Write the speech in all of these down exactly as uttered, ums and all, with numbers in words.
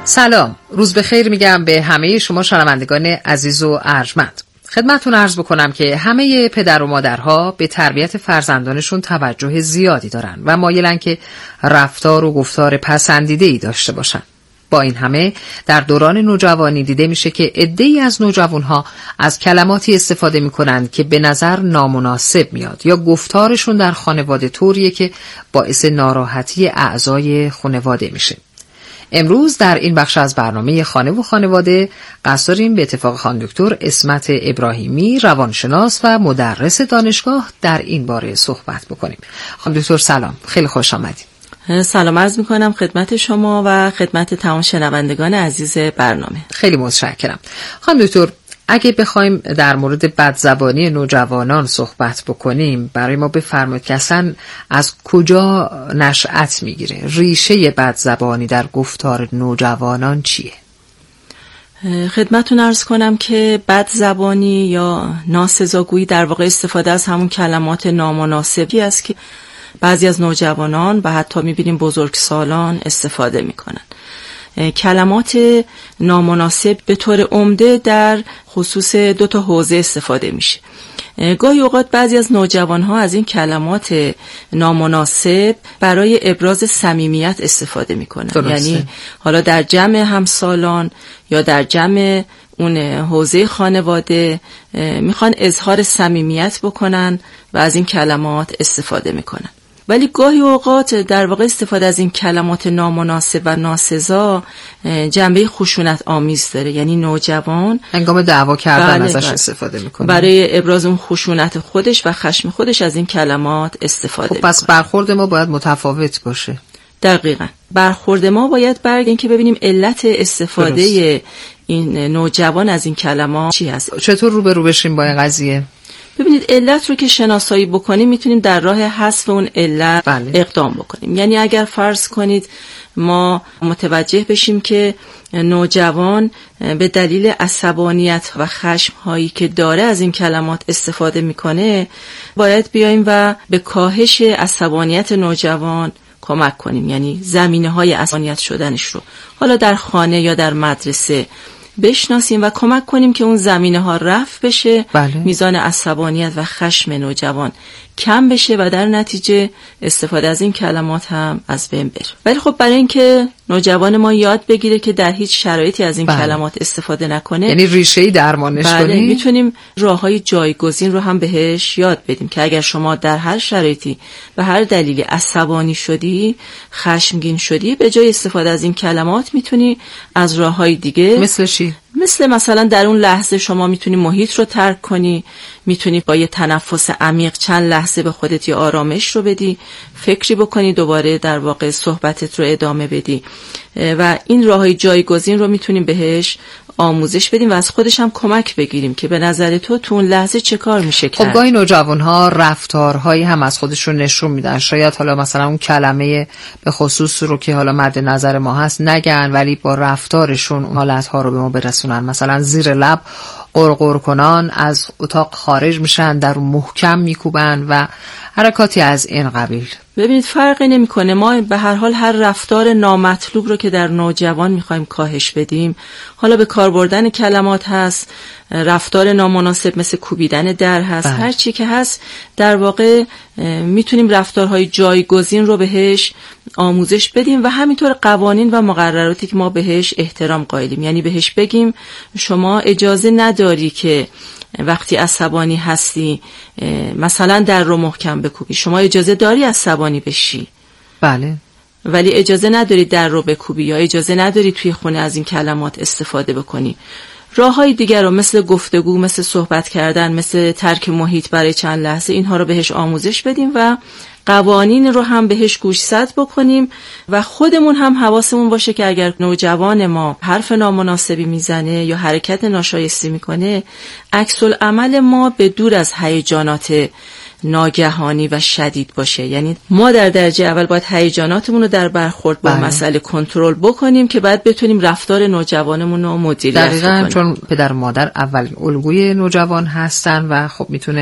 سلام، روز بخیر میگم به همه شما شنوندگان عزیز و ارجمند. خدمتتون عرض بکنم که همه پدر و مادرها به تربیت فرزندانشون توجه زیادی دارن و مایلن که رفتار و گفتار پسندیده‌ای داشته باشن. با این همه در دوران نوجوانی دیده میشه که عده‌ای از نوجوانها از کلماتی استفاده میکنن که به نظر نامناسب میاد یا گفتارشون در خانواده طوریه که باعث ناراحتی اعضای خانواده میشه. امروز در این بخش از برنامه خانه و خانواده قصد داریم به اتفاق خانم دکتر اسمت ابراهیمی، روانشناس و مدرس دانشگاه، در این باره صحبت بکنیم. خانم دکتر سلام، خیلی خوش آمدید. سلام عرض میکنم خدمت شما و خدمت تمام شنوندگان عزیز برنامه. خیلی متشکرم. خانم دکتر، اگه بخوایم در مورد بدزبانی نوجوانان صحبت بکنیم، برای ما بفرمایید که اصلا از کجا نشأت میگیره؟ ریشه بدزبانی در گفتار نوجوانان چیه؟ خدمتتون عرض کنم که بدزبانی یا ناسزاگویی در واقع استفاده از همون کلمات نامناسبی است که بعضی از نوجوانان و حتی میبینیم بزرگسالان استفاده میکنن. کلمات نامناسب به طور عمده در خصوص دو تا حوزه استفاده میشه. گاهی اوقات بعضی از نوجوانها از این کلمات نامناسب برای ابراز صمیمیت استفاده میکنن. درسته. یعنی حالا در جمع همسالان یا در جمع اون حوزه خانواده میخوان اظهار صمیمیت بکنن و از این کلمات استفاده میکنن. ولی گاهی اوقات در واقع استفاده از این کلمات نامناسب و ناسزا جنبه خشونت آمیز داره. یعنی نوجوان هنگام دعوا کردن بله ازش بله. استفاده میکنه، برای ابراز اون خشونت خودش و خشم خودش از این کلمات استفاده خب میکنه. پس برخورد ما باید متفاوت باشه. دقیقاً برخورد ما باید برگردیم که ببینیم علت استفاده درست. این نوجوان از این کلمات چی هست. چطور روبرو بشیم با این قضیه؟ ببینید، علت رو که شناسایی بکنیم میتونیم در راه حذف اون علت بله. اقدام بکنیم. یعنی اگر فرض کنید ما متوجه بشیم که نوجوان به دلیل عصبانیت و خشم هایی که داره از این کلمات استفاده میکنه، باید بیایم و به کاهش عصبانیت نوجوان کمک کنیم. یعنی زمینه های عصبانیت شدنش رو حالا در خانه یا در مدرسه بشناسیم و کمک کنیم که اون زمینه ها رفع بشه. بله. میزان عصبانیت و خشم نوجوان کم بشه و در نتیجه استفاده از این کلمات هم از بین بره. ولی خب برای اینکه نوجوان ما یاد بگیره که در هیچ شرایطی از این بله. کلمات استفاده نکنه، یعنی ریشه‌ای درمانش بله کنیم، میتونیم راههای جایگزین رو هم بهش یاد بدیم که اگر شما در هر شرایطی به هر دلیلی عصبانی شدی، خشمگین شدی، به جای استفاده از این کلمات میتونی از راههای دیگه مثل چی؟ مثل مثلا در اون لحظه شما میتونی محیط رو ترک کنی، میتونی با یه تنفس عمیق چند لحظه به خودت یه آرامش رو بدی، فکری بکنی، دوباره در واقع صحبتت رو ادامه بدی و این راههای جایگزین رو میتونیم بهش آموزش بدیم و از خودش هم کمک بگیریم که به نظر تو تو اون لحظه چه کار میشه کرد. خب گاهی نوجوان‌ها رفتارهایی هم از خودشون نشون میدن، شاید حالا مثلا اون کلمه به خصوص رو که حالا مد نظر ما هست نگن، ولی با رفتارشون اون حالت‌ها رو به ما برسونن. مثلا زیر لب قرقر کنان از اتاق خارج میشن، در اون محکم میکوبن و حرکاتی از این قبیل. ببینید فرقی نمیکنه، ما به هر حال هر رفتار نامطلوب رو که در نوجوان میخوایم کاهش بدیم، حالا به کار بردن کلمات هست، رفتار نامناسب مثل کوبیدن در هست، بله. هر چی که هست در واقع میتونیم رفتارهای جایگزین رو بهش آموزش بدیم و همینطور قوانین و مقرراتی که ما بهش احترام قائلیم. یعنی بهش بگیم شما اجازه نداری که وقتی عصبانی هستی مثلا در رو محکم بکوبی، شما اجازه داری عصبانی بشی، بله، ولی اجازه نداری در رو بکوبی یا اجازه نداری توی خونه از این کلمات استفاده بکنی. راههای دیگر رو مثل گفتگو، مثل صحبت کردن، مثل ترک محیط برای چند لحظه، اینها رو بهش آموزش بدیم و قوانین رو هم بهش گوشزد بکنیم و خودمون هم حواسمون باشه که اگر نوجوان ما حرف نامناسبی میزنه یا حرکت ناشایستی میکنه، عکس العمل ما به دور از هیجانات ناگهانی و شدید باشه. یعنی ما در درجه اول باید هیجاناتمون رو در برخورد با بله. مسئله کنترل بکنیم که بعد بتونیم رفتار نوجوانمون رو مدیریت دقیقاً کنیم. چون پدر و مادر اولین الگوی نوجوان هستن و خب میتونه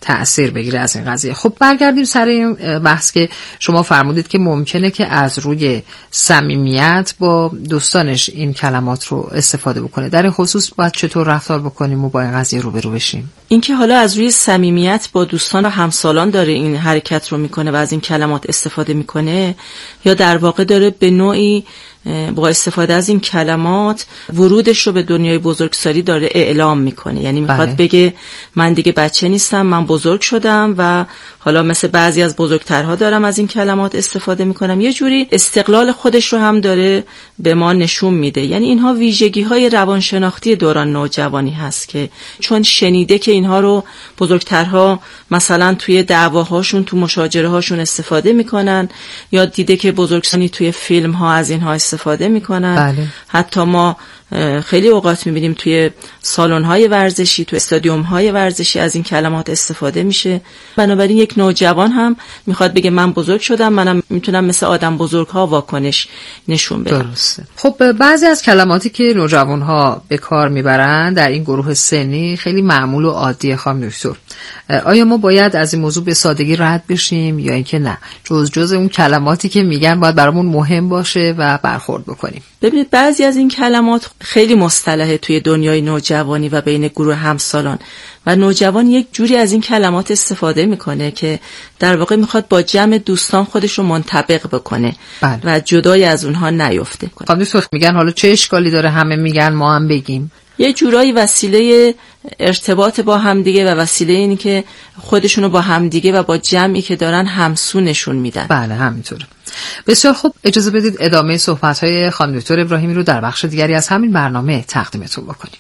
تأثیر بگیره از این قضیه. خب برگردیم سر این بحث که شما فرمودید که ممکنه که از روی صمیمیت با دوستانش این کلمات رو استفاده بکنه. در این خصوص باید چطور رفتار بکنیم و با این قضیه روبرو بشیم؟ اینکه حالا از روی صمیمیت با دوستان و همسالان داره این حرکت رو میکنه و از این کلمات استفاده میکنه، یا در واقع داره به نوعی با استفاده از این کلمات ورودش رو به دنیای بزرگسالی داره اعلام میکنه. یعنی میخواد بله. بگه من دیگه بچه نیستم، من بزرگ شدم و حالا مثل بعضی از بزرگترها دارم از این کلمات استفاده میکنم. یه جوری استقلال خودش رو هم داره به ما نشون میده. یعنی اینها ویژگی های روانشناختی دوران نوجوانی هست که چون شنیده که اینها رو بزرگترها مثلا توی دعواهاشون، تو مشاجره هاشون استفاده میکنن، یا دیده که بزرگسالی توی فیلم ها از اینها استفاده میکنن. بله. حتی ما خیلی اوقات میبینیم توی سالن های ورزشی، توی استادیوم های ورزشی از این کلمات استفاده میشه. بنابراین یک نوجوان هم میخواد بگه من بزرگ شدم، منم میتونم مثل آدم بزرگ ها واکنش نشون بدم. درسته. خب بعضی از کلماتی که نوجوان ها به کار میبرن در این گروه سنی خیلی معمول و عادیه. خانم دکتر، آیا ما باید از این موضوع به سادگی رد بشیم یا اینکه نه، جز جز اون کلماتی که میگن باید برامون مهم باشه و برخورد بکنیم؟ ببینید بعضی از این کلمات خیلی مصطلحه توی دنیای نوجوانی و بین گروه همسالان و نوجوان یک جوری از این کلمات استفاده میکنه که در واقع میخواد با جمع دوستان خودش رو منطبق بکنه بله. و جدای از اونها نیفته. خب دوست میگن حالا چه اشکالی داره همه میگن ما هم بگیم؟ یه جورایی وسیله ارتباط با همدیگه و وسیله اینی که خودشونو با همدیگه و با جمعی که دارن همسو نشون میدن. بله همینطوره. بسیار خوب، اجازه بدید ادامه صحبت‌های خانم دکتر ابراهیمی رو در بخش دیگری از همین برنامه تقدیمتون بکنیم.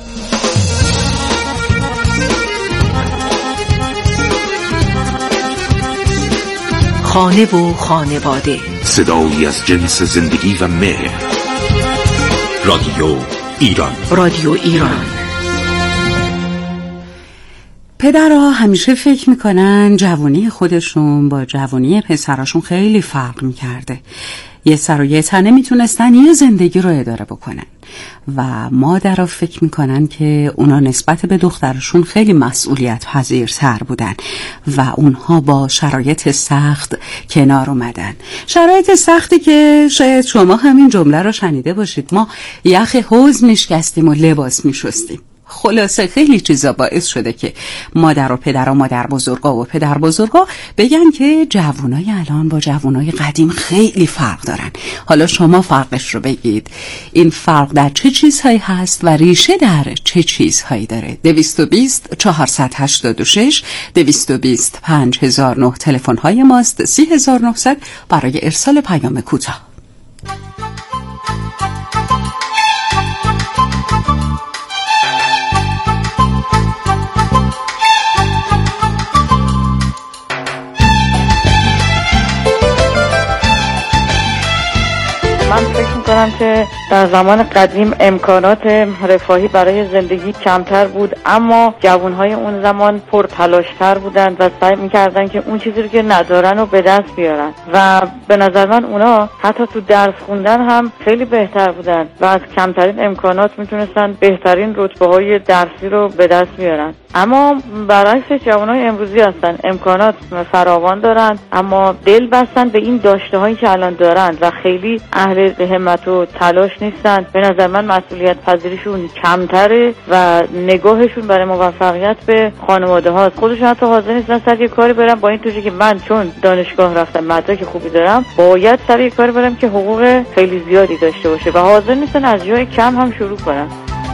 خانه و خانواده، صدایی از جنس زندگی و مهر. رادیو ایران. رادیو ایران. پدرها همیشه فکر میکنن جوانی خودشون با جوانی پسراشون خیلی فرق میکرده. یه سر و یه تنه میتونستن یه زندگی رو اداره بکنن و مادرها فکر میکنن که اونا نسبت به دخترشون خیلی مسئولیت پذیرتر بودن و اونها با شرایط سخت کنار اومدن. شرایط سختی که شاید شما همین جمله رو شنیده باشید، ما یخ حوض میشکستیم و لباس میشستیم. خلاصه خیلی چیزا باعث شده که مادر و پدر و مادر بزرگا و پدر بزرگا بگن که جوانای الان با جوانای قدیم خیلی فرق دارن. حالا شما فرقش رو بگید. این فرق در چه چیزهایی هست و ریشه در چه چیزهایی داره؟ دویست و بیست چهارصد و هشتاد و شش دویست و بیست پنج هزار و نه تلفن های ماست. سی هزار و نهصد برای ارسال پیام کوتاه. من فکر میکنم که در زمان قدیم امکانات رفاهی برای زندگی کمتر بود، اما جوانهای اون زمان پرتلاشتر بودند و سعی میکردن که اون چیزی رو که ندارن رو به دست بیارن و به نظر من اونا حتی تو درس خوندن هم خیلی بهتر بودن و از کمترین امکانات میتونستن بهترین رتبه های درسی رو به دست بیارن. اما برعکس جوانای امروزی هستن، امکانات فراوان دارن اما دل بستن به این داشته هایی که الان دارن و خیلی اهل همت و تلاش نیستن. به نظر من مسئولیت پذیریشون کمتره و نگاهشون برای موفقیت به خانواده هاست. خودشون حتی حاضر نیستن سر یه کاری برم با این توجه که من چون دانشگاه رفتم مدرک خوبی دارم باید سر یه کاری برم که حقوق خیلی زیادی داشته باشه و حاضر نیستن از جای کم هم شروع کنن.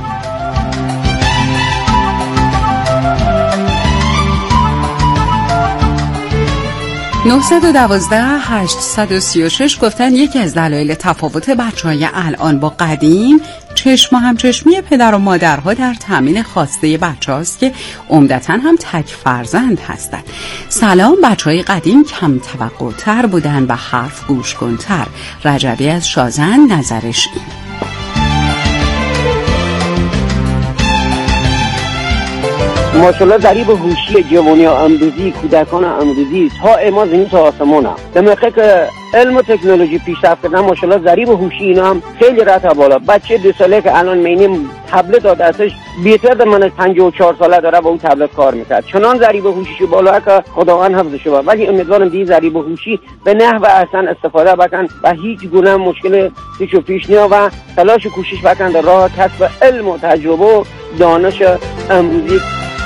نه یک دو هشت سه شش گفتن یکی از دلایل تفاوت بچه‌های الان با قدیم چشم و همچشمی پدر و مادرها در تامین خواسته بچه‌هاست که عمدتاً هم تک فرزند هستند. سلام، بچه‌های قدیم کم توقع‌تر بودن و حرف گوش کن‌تر. رجبی از شازن نظرش این. ماشاءالله ضریب هوشی جوانی امروزی، کودکان امروزی تا اما زمین تا آسمان هم به موقع که علم و تکنولوژی پیشرفت کردن ماشاءالله ضریب هوشی اینا هم خیلی رفته بالا. بچه دو ساله که الان مینیم تبلت داد ازش بیشتر من از پنجاه و چهار ساله داره با اون تبلت کار میکرد، چنان ضریب هوشیش بالا که خداوند حفظش کنه. ولی امیدوارم دی ضریب هوشی به نحو احسن استفاده بکن و هیچ گونه مشکل پیشو پیش نیا و تلاش و کوشش بکن در راه کسب علم و تجربه و دانش امروزی.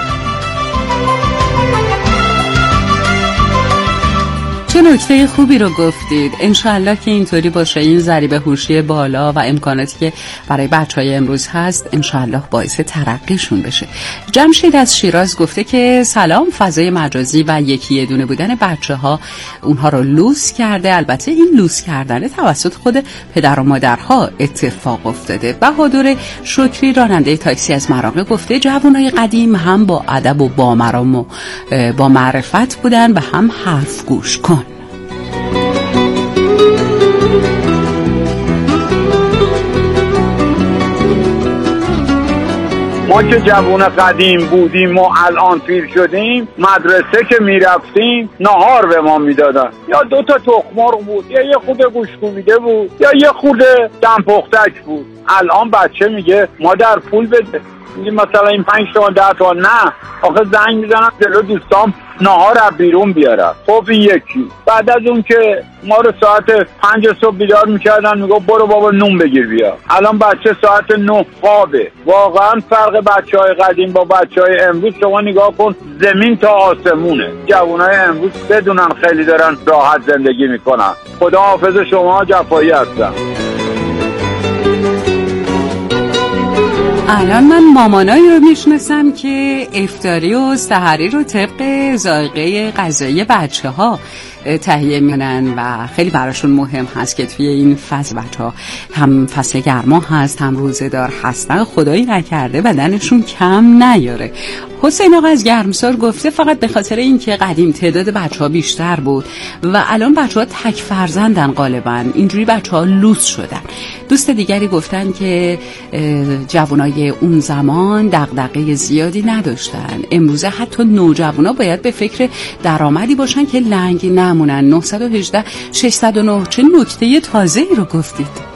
چه نکته خوبی رو گفتید. انشالله که اینطوری باشه، این ضریب هوشی بالا و امکاناتی که برای بچهای امروز هست انشالله باعث ترقیشون بشه. جمشید از شیراز گفته که سلام، فضای مجازی و یکی یه دونه بودن بچه ها اونها رو لوس کرده. البته این لوس کردن توسط خود پدر و مادرها اتفاق افتاده. بهادر شکری راننده تاکسی از مراغه گفته جوانای قدیم هم با ادب و با مرام و با معرفت بودن و هم حرف گوش کن. ما که جوان قدیم بودیم و الان پیر شدیم، مدرسه که میرفتیم نهار به ما میدادن، یا دو تا تخم مرغ بود، یا یه خورده گوشت کوبیده بود، یا یه خورده دم پختک بود. الان بچه میگه مادر پول بده، میگه مثلا این پنج تومن ده تومن، نه آخه زنگ میزنم جلو دوستام نهار از بیرون بیارم. خب این یکی. بعد از اون که ما رو ساعت پنج صبح بیدار میکردن میگو برو بابا نون بگیر بیا، الان بچه ساعت نه خوابه. واقعا فرق بچه های قدیم با بچه های امروز شما نگاه کن، زمین تا آسمونه. جوانای امروز بدونن خیلی دارن راحت زندگی میکنن. خدا حافظ شما، جفایی هستم. الان من مامانایی رو میشناسم که افطاری و سحری رو طبق ذائقه غذایی بچه ها تهیه میکنن و خیلی براشون مهم هست که توی این فصل بچه ها هم فصل گرما هست هم روزه دار هستن، خدایی نکرده بدنشون کم نیاره. حسین آقا از گرمسار گفته فقط به خاطر این که قدیم تعداد بچه ها بیشتر بود و الان بچه ها تک فرزندن غالبا، اینجوری بچه ها لوس شدن. دوست دیگری گفتن که جوانای اون زمان دغدغه زیادی نداشتن، امروزه حتی نوجوانا باید به فکر درآمدی باشن که لنگ نمونن. نه یک هشت شش صفر نه چه نکته تازه‌ای رو گفتید.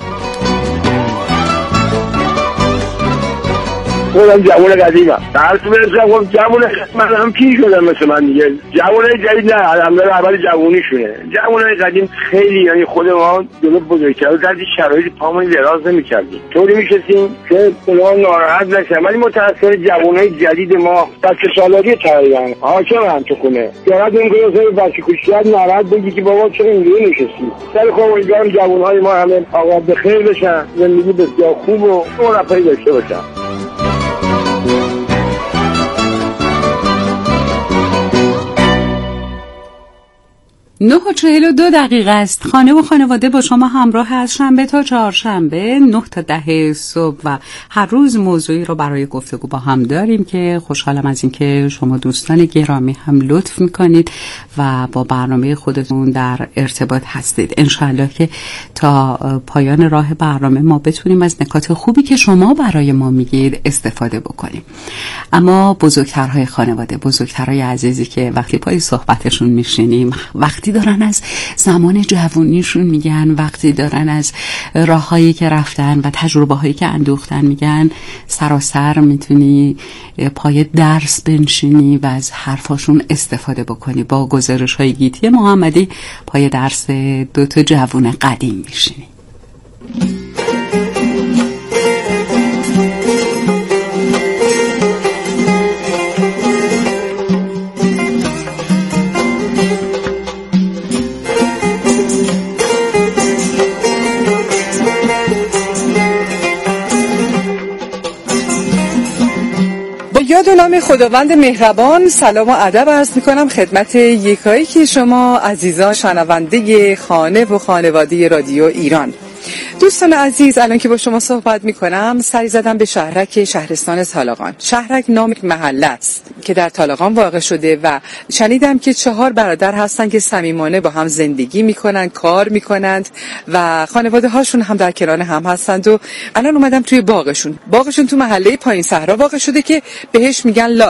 خودم جوان قدیمم، درس برسم جوان من هم پیر شدم مثل من دیگه. جوانای جدید نه، الحمدلله اول جوونیشونه. جوانای قدیم خیلی، یعنی خود ما جلو بزرگترا در این شرایط پامون دراز نمی‌کردیم، طوری می‌شستیم که اونا ناراحت نشن. ولی متأسفانه جوانای جدید ما بچه سالاری تقریبا حاکم هم تو خونه یاد نمی‌کنه مثلا بچه کوچیک ناراحت بگی که بابا چرا اینجوری نشستی. سر خود امیدوارم جوانای ما همه آقا بخیر بشن، زندگی بسیار خوب و مرفهی داشته باشن. نه و چهل و دو دقیقه است. خانه و خانواده با شما همراه از شنبه تا چهارشنبه نه تا ده صبح و هر روز موضوعی رو برای گفتگو با هم داریم که خوشحالم از اینکه شما دوستان گرامی هم لطف میکنید و با برنامه خودتون در ارتباط هستید. انشاءالله که تا پایان راه برنامه ما بتونیم از نکات خوبی که شما برای ما میگید استفاده بکنیم. اما بزرگترهای خانواده، بزرگترهای عزیزی که وقتی پای صحبتشون میشینیم، وقتی دارن از زمان جوانیشون میگن، وقتی دارن از راههایی که رفتن و تجربه هایی که اندوختن میگن، سراسر میتونی پای درس بنشینی و از حرفاشون استفاده بکنی. با گزارش های گیتی محمدی پای درس دو تا جوان قدیم میشینی. یاد و نام خداوند مهربان سلام و ادب عرض میکنم خدمت یکایی که شما عزیزان شنونده خانه و خانواده رادیو ایران. دوستان عزیز، الان که با شما صحبت میکنم سری زدم به شهرک شهرستان طالقان. شهرک نام یک محله است که در طالقان واقع شده و شنیدم که چهار برادر هستن که صمیمانه با هم زندگی میکنن، کار میکنند و خانواده هاشون هم در کنار هم هستند. و الان اومدم توی باغشون. باغشون تو محله پایین صحرا واقع شده که بهش میگن لات.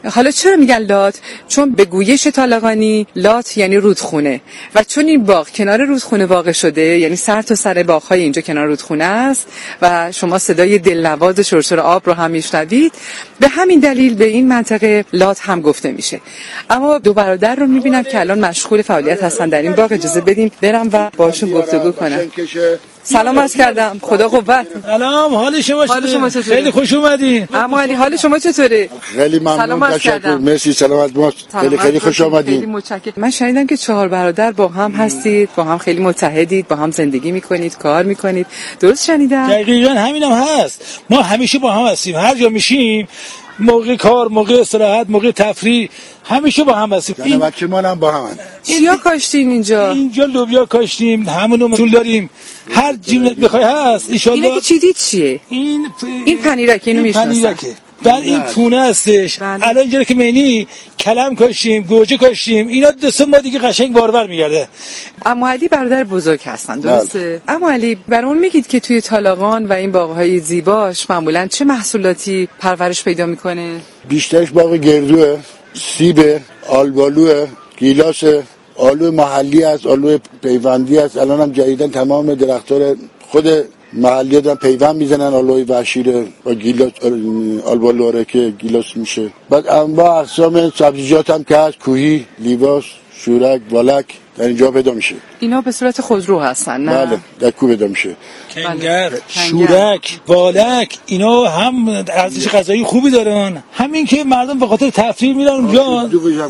حالا چرا میگن لات؟ چون به گویش طالقانی لات یعنی رودخونه و چون این باغ کنار رودخونه واقع شده، یعنی سر تا سر باغ‌های اینجا کنار رودخونه است و شما صدای دلنواز شرشر آب رو هم میشنوید، به همین دلیل به این منطقه لات هم گفته میشه. اما دو برادر رو میبینم که الان مشغول فعالیت هستن در این باغ، اجازه بدیم برم و باهاشون گفتگو کنم. سلام عرض کردم، خدا قوت. سلام، حال شما چطوره؟ خیلی خوش اومدین. اما علی حال شما چطوره؟ خیلی ممنون، تشکر، مرسی، سلامت باش. خیلی خیلی خوش اومدین. خیلی متشکرم. من شنیدم که چهار برادر با هم هستید، با هم خیلی متحدید، با هم زندگی میکنید، کار میکنید. درست شنیدم؟ دقیقاً همینم هست. ما همیشه با هم هستیم، هر جا میشیم، موقع کار، موقع استراحت، موقع تفریح، همیشه با هم هستیم. این بچه‌مان هم با هم هست. چیا کاشتین اینجا؟ اینجا لوبیا کاشتیم، همونو محصول داریم. هر چیزی بخوای هست ان شاء الله. اینه که چی دید چیه؟ این پ... این پنیرک، اینو میشناسم. در این پونه هستش. الان اینجا که مینی کلم کاشتیم، گوجه کاشتیم، اینا دو سه ماه دیگه قشنگ بارور میگرده. اما علی برادر بزرگ هستن، درسته؟ اما علی برامون میگید که توی طالقان و این باغ‌های زیباش معمولاً چه محصولاتی پرورش پیدا میکنه؟ بیشترش باغ گردوه، سیب، آلبالو، گیلاس، آلو محلی است، آلو پیوندی است. الان هم جدیداً تمام درخت‌ها خود محلی دارن پیوند میزنن، آلوی وحشی با گیلاس، آلبالو که گیلاس میشه. بعد انواع اقسام سبزیجات هم که هست، کوهی، لیواس، شورک، بالک در اینجا پیدا میشه. اینا به صورت خودرو هستن نه؟ بله، در کوه پیدا میشه. کنگر، شورک، بالک، اینا هم ارزش غذایی خوبی دارن. همین که مردم به خاطر تفریح میرن اونجا.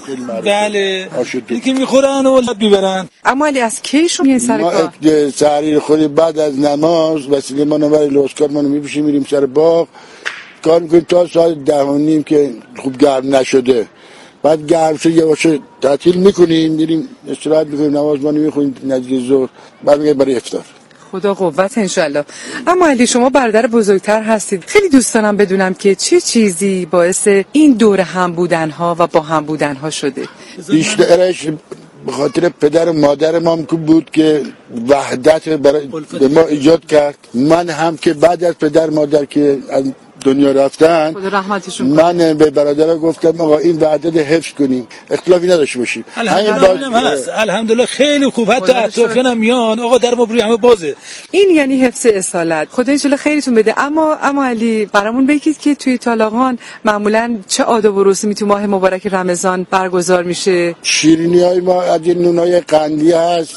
بله. اینکه میخورن و لب میبرن. اما علی از کی شما این سر کار؟ ما سحری خود بعد از نماز وسیله ما نوبر لوسکار ما میپیشیم میریم سر باغ. کار میکنیم تا ساعت ده و نیم که خوب گرم نشده. بعد گرم شد یه باشه تعطیل میکنیم، میریم استراحت میکنیم، نماز ما میخونیم نزدیک ظهر، بعد میگه برای افطار. خدا قوت انشالله. اما علی شما برادر بزرگتر هستید، خیلی دوست دارم بدونم که چه چیزی باعث این دور هم بودن ها و با هم بودن ها شده؟ بیشترش به خاطر پدر و مادر ما بود که وحدت برای به ما ایجاد کرد. من هم که بعد از پدر مادر که دنیا رفتن، من به برادرها گفتم آقا این وحدت حفظ کنیم، اختلافی نداشته باشیم. الحمدلله هست، الحمدلله خیلی خوب، حتی اطرافیان هم میان آقا در ما بروی همه بازه. این یعنی حفظ اصالت. خدا ان شاءالله خیرتون بده. اما اما علی برامون بگید که توی طالقان معمولا چه آداب و رسومی تو ماه مبارک رمضان برگزار میشه؟ شیرینیای ما از این نونای قندی هست،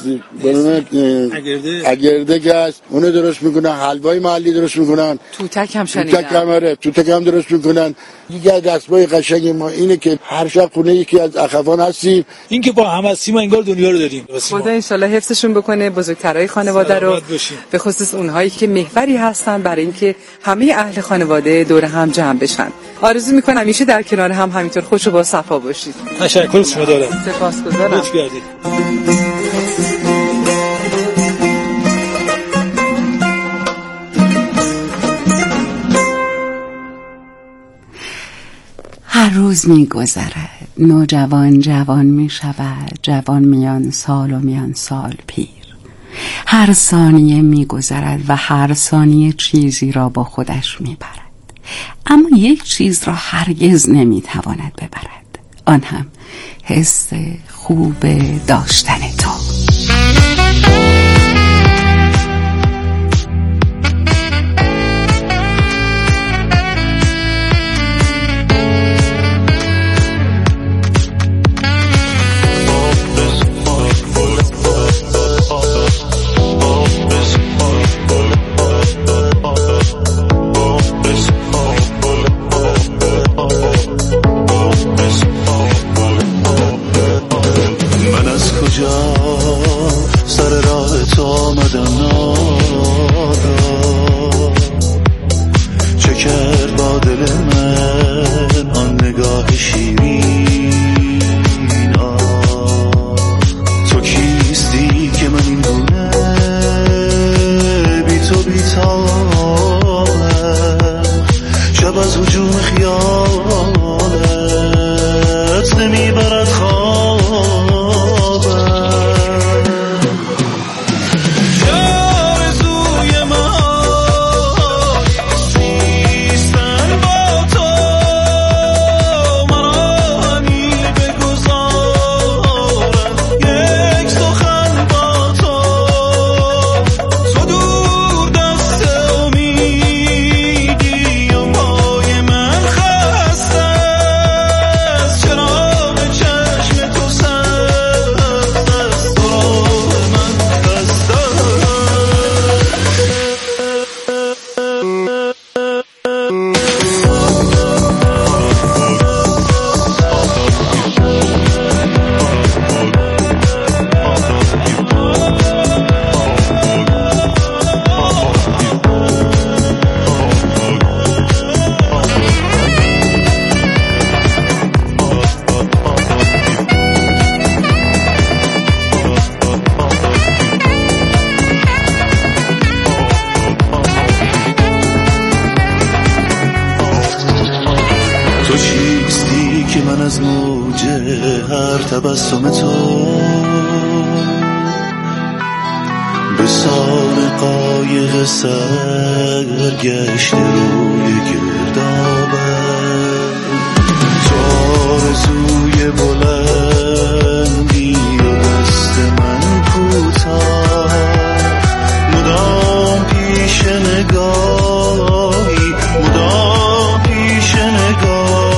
اگرده اگرده هست، اونو درست میکنن، حلوای محلی درست میکنن، توتک هم شنیدم. آره تو تکم درست میکنن. دیگه دستگاه قشنگ ما اینه که هر شب خونه یکی از اخوان هستیم. این که با هم هستیم و انگار دنیا رو داریم. خدا ان شاءالله حفظشون بکنه، بزرگترای خانواده رو، به خصوص اونهایی که محوری هستن برای اینکه همه اهل خانواده دور هم جمع بشن. آرزو میکنم همیشه در کنار هم همینطور خوش و با صفا باشید. تشکر شما دارم. سپاسگزارم. خوش کردید. هر روز می گذرد، نوجوان جوان می شود، جوان میان سال و میان سال پیر. هر ثانیه می گذرد و هر ثانیه چیزی را با خودش می برد، اما یک چیز را هرگز نمی تواند ببرد، آن هم حس خوب داشتن تو. آرزوی من نیستم من از موج هر تبسم تو به سان قایق سرگشت روی گردابه تو آرزوی بلندی و دست من کوتاه مدام پیش نگاهی مدام پیش نگاه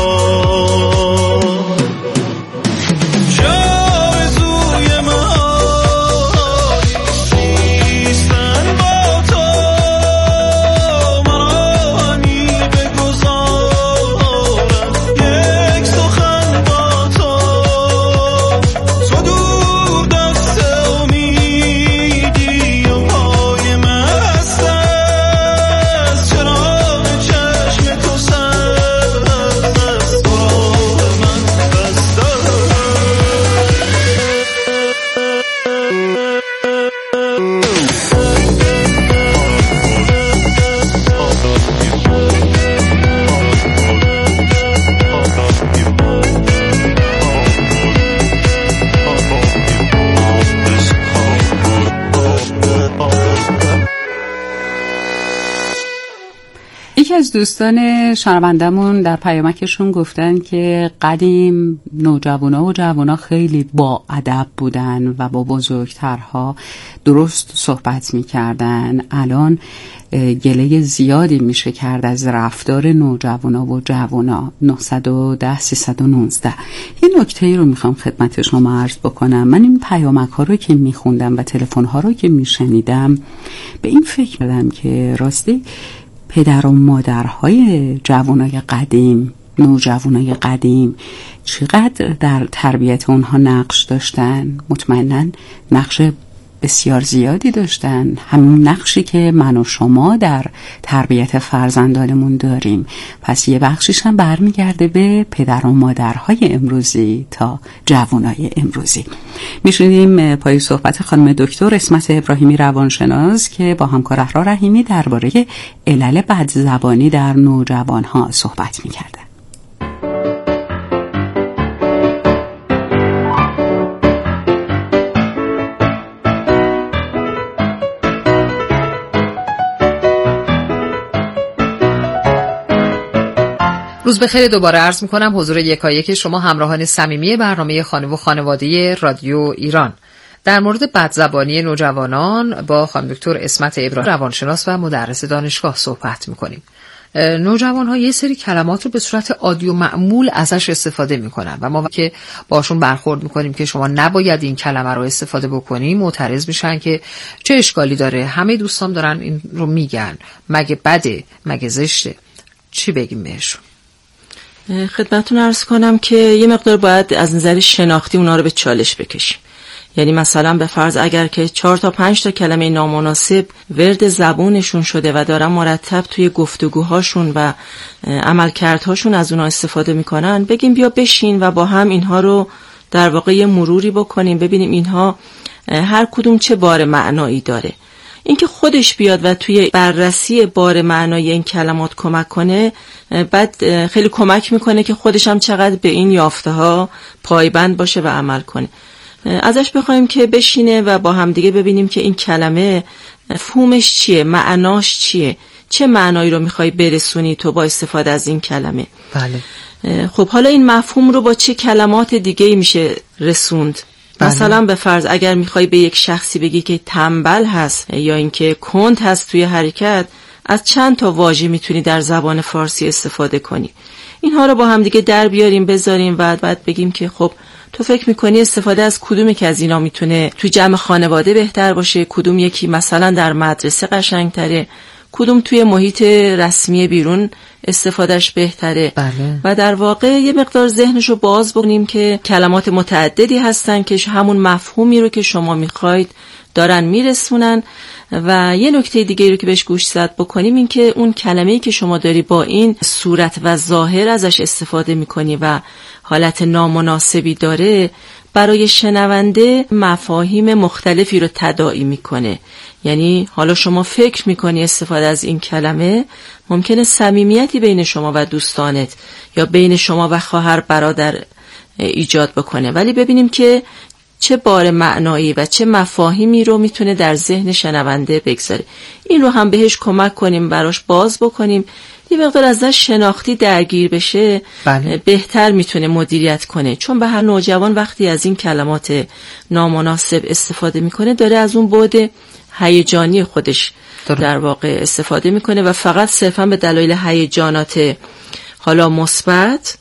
از دوستان شنوندمون در پیامکشون گفتن که قدیم نوجوانا و جوانا خیلی با ادب بودن و با بزرگترها درست صحبت میکردن. الان گله زیادی میشه کرد از رفتار نوجوانا و جوانا. نه یک صفر سه یک نه یه نکته رو میخوام خدمت شما عرض بکنم. من این پیامک ها رو که میخوندم و تلفن ها رو که میشنیدم به این فکر کردم که راستی پدر و مادرهای جوانای قدیم، نوجوانای قدیم چقدر در تربیت اونها نقش داشتن؟ مطمئناً نقش بسیار زیادی داشتن، همون نقشی که من و شما در تربیت فرزندانمون داریم. پس یه بخشیش هم برمیگرده به پدر و مادرهای امروزی تا جوانای امروزی. میشونیم پای صحبت خانم دکتر اسمت ابراهیمی روانشناس که با همکار احرار رحیمی درباره علل بدزبانی در نوجوانها صحبت میکردن. روز بخیر دوباره عرض میکنم حضور یکایک شما همراهان صمیمی برنامه خانه و خانواده رادیو ایران. در مورد بدزبانی نوجوانان با خانم دکتر اسمت ابراهیمی روانشناس و مدرس دانشگاه صحبت میکنیم. نوجوان‌ها یه سری کلمات رو به صورت عادی و معمول ازش استفاده میکنن و ما که باشون برخورد میکنیم که شما نباید این کلمه رو استفاده بکنیم معترض میشن که چه اشکالی داره، همه دوستان دارن این رو میگن، مگه بده، مگه زشته. چی بگیم بهشون؟ خدمتتون عرض کنم که یه مقدار باید از نظر شناختی اونا رو به چالش بکشیم. یعنی مثلا به فرض اگر که چهار تا پنج تا کلمه نامناسب ورد زبونشون شده و دارن مرتب توی گفتگوهاشون و عملکردهاشون از اونا استفاده میکنن، بگیم بیا بشین و با هم اینها رو در واقع یه مروری بکنیم، ببینیم اینها هر کدوم چه بار معنایی داره. اینکه خودش بیاد و توی بررسی بار معنای این کلمات کمک کنه، بعد خیلی کمک میکنه که خودش هم چقدر به این یافته ها پایبند باشه و عمل کنه. ازش بخوایم که بشینه و با هم دیگه ببینیم که این کلمه مفهومش چیه، معناش چیه، چه معنایی رو میخوای برسونی تو با استفاده از این کلمه. بله. خب حالا این مفهوم رو با چه کلمات دیگه میشه رسوند؟ بله. مثلا به فرض اگر میخوای به یک شخصی بگی که تنبل هست یا اینکه کند هست توی حرکت، از چند تا واژه میتونی در زبان فارسی استفاده کنی. اینها رو با هم دیگه در بیاریم بذاریم و بعد بگیم که خب تو فکر میکنی استفاده از کدومی که از اینا میتونه توی جمع خانواده بهتر باشه، کدوم یکی مثلا در مدرسه قشنگتره، کدوم توی محیط رسمی بیرون استفادهش بهتره. بله. و در واقع یه مقدار ذهنشو باز بکنیم که کلمات متعددی هستن که همون مفهومی رو که شما میخواید دارن میرسونن. و یه نکته دیگه رو که بهش گوش زد بکنیم این که اون کلمه‌ای که شما داری با این صورت و ظاهر ازش استفاده میکنی و حالت نامناسبی داره، برای شنونده مفاهیم مختلفی رو تداعی میکنه. یعنی حالا شما فکر میکنی استفاده از این کلمه ممکنه صمیمیتی بین شما و دوستانت یا بین شما و خواهر برادر ایجاد بکنه، ولی ببینیم که چه بار معنایی و چه مفاهیمی رو میتونه در ذهن شنونده بگذاره. این رو هم بهش کمک کنیم، براش باز بکنیم، یه مقدار ازش شناختی درگیر بشه. بله. بهتر میتونه مدیریت کنه، چون به هر نوجوان وقتی از این کلمات نامناسب استفاده میکنه داره از اون بعد هیجانی خودش در واقع استفاده میکنه و فقط صرفا به دلایل هیجانات حالا مثبت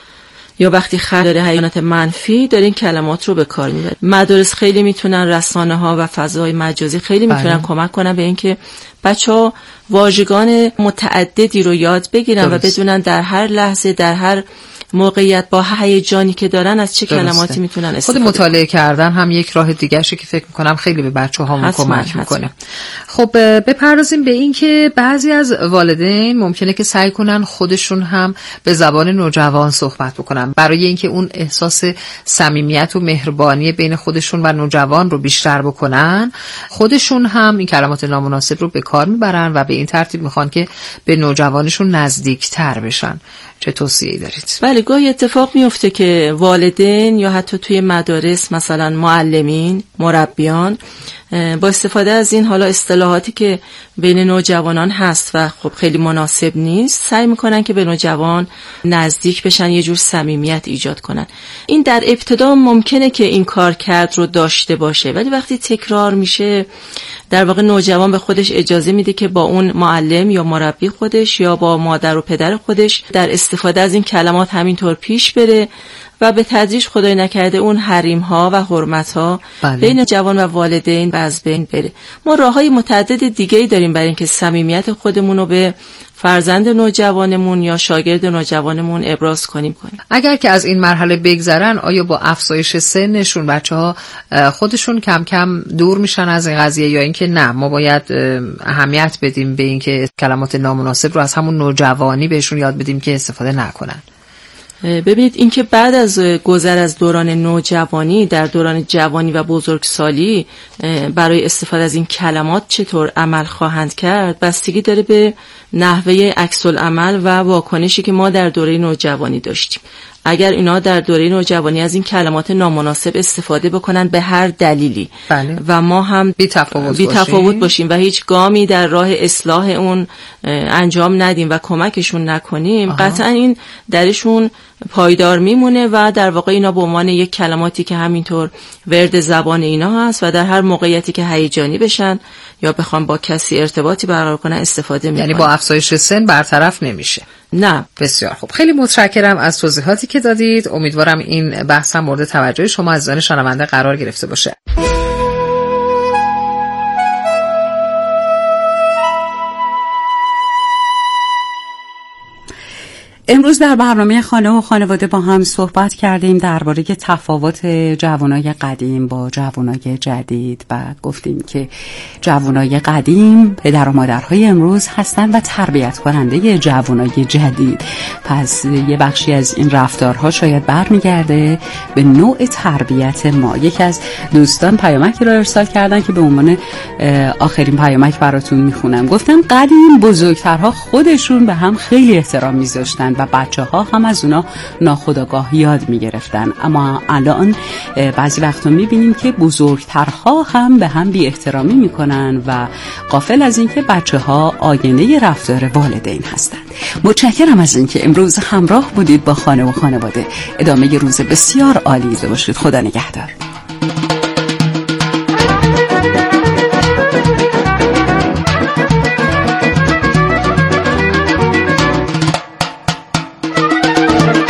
یا وقتی خرج داره هیجانات منفی داره این کلمات رو به کار میبره. مدارس خیلی میتونن، رسانه ها و فضای مجازی خیلی میتونن کمک کنن به اینکه بچه‌ها واژگان متعددی رو یاد بگیرن درست. و بدونن در هر لحظه در هر موقعیت با هیجانی که دارن از چه درسته. کلماتی میتونن استفاده خود مطالعه کردن هم یک راه دیگه شه که فکر میکنم خیلی به بچه‌ها کمک میکنه. خب بپردازیم به این که بعضی از والدین ممکنه که سعی کنن خودشون هم به زبان نوجوان صحبت بکنن برای اینکه اون احساس صمیمیت و مهربانی بین خودشون و نوجوان رو بیشتر بکنن، خودشون هم این کلمات نامناسب رو به کار میبرن و به این ترتیب میخوان که به نوجوانشون نزدیکتر بشن. چه توصیه‌ای دارید؟ بله، گاهی اتفاق میفته که والدین یا حتی توی مدارس مثلا معلمین، مربیان با استفاده از این حالا اصطلاحاتی که بین نوجوانان هست و خب خیلی مناسب نیست سعی میکنن که به نوجوان نزدیک بشن، یه جور صمیمیت ایجاد کنن. این در ابتدا ممکنه که این کار کرد رو داشته باشه، ولی وقتی تکرار میشه در واقع نوجوان به خودش اجازه میده که با اون معلم یا مربی خودش یا با مادر و پدر خودش در استفاده از این کلمات همینطور پیش بره و به تدریج خدای نکرده اون حریم ها و حرمت ها بله. بین جوان و والدین از بین بره. ما راههای متعدد دیگه‌ای داریم برای اینکه صمیمیت خودمون رو به فرزند نوجوانمون یا شاگرد نوجوانمون ابراز کنیم کنیم. اگر که از این مرحله بگذرن، آیا با افزایش سنشون بچه‌ها خودشون کم کم دور میشن از این قضیه، یا اینکه نه ما باید اهمیت بدیم به اینکه کلمات نامناسب رو از همون نوجوانی بهشون یاد بدیم که استفاده نکنن؟ ببینید اینکه بعد از گذر از دوران نوجوانی در دوران جوانی و بزرگسالی برای استفاده از این کلمات چطور عمل خواهند کرد بستگی داره به نحوه عکس العمل و واکنشی که ما در دوره نوجوانی داشتیم. اگر اینا در دوره نوجوانی از این کلمات نامناسب استفاده بکنن به هر دلیلی بله. و ما هم بی تفاوت, بی تفاوت باشیم. باشیم و هیچ گامی در راه اصلاح اون انجام ندیم و کمکشون نکنیم، آها. قطعا این درشون پایدار میمونه و در واقع اینا به عنوان یک کلماتی که همینطور ورد زبان اینا هست و در هر موقعیتی که هیجانی بشن یا بخوام با کسی ارتباطی برقرار کنن استفاده میکنن. یعنی با افزایش سن برطرف نمیشه؟ نه. بسیار خوب، خیلی متشکرم از توضیحاتی که دادید. امیدوارم این بحث هم مورد توجه شما عزیزان شنونده قرار گرفته باشه. امروز در برنامه خانه و خانواده با هم صحبت کردیم درباره تفاوت جوانای قدیم با جوانای جدید و گفتیم که جوانای قدیم پدر و مادرهای امروز هستند و تربیت کننده جوانای جدید. پس یه بخشی از این رفتارها شاید برمیگرده به نوع تربیت ما. یکی از دوستان پیامکی رو ارسال کردن که به عنوان آخرین پیامک براتون میخونم. گفتن قدیم بزرگترها خودشون به هم خیلی احترام میذاشتن و بچه ها هم از اونا ناخودآگاه یاد می گرفتن، اما الان بعضی وقتا می بینیم که بزرگترها هم به هم بی احترامی می کنن و غافل از این که بچه ها آینه رفتار والدین هستند. متشکرم از این که امروز همراه بودید با خانه و خانواده. ادامه روز بسیار عالی داشته باشید. خدا نگهدار.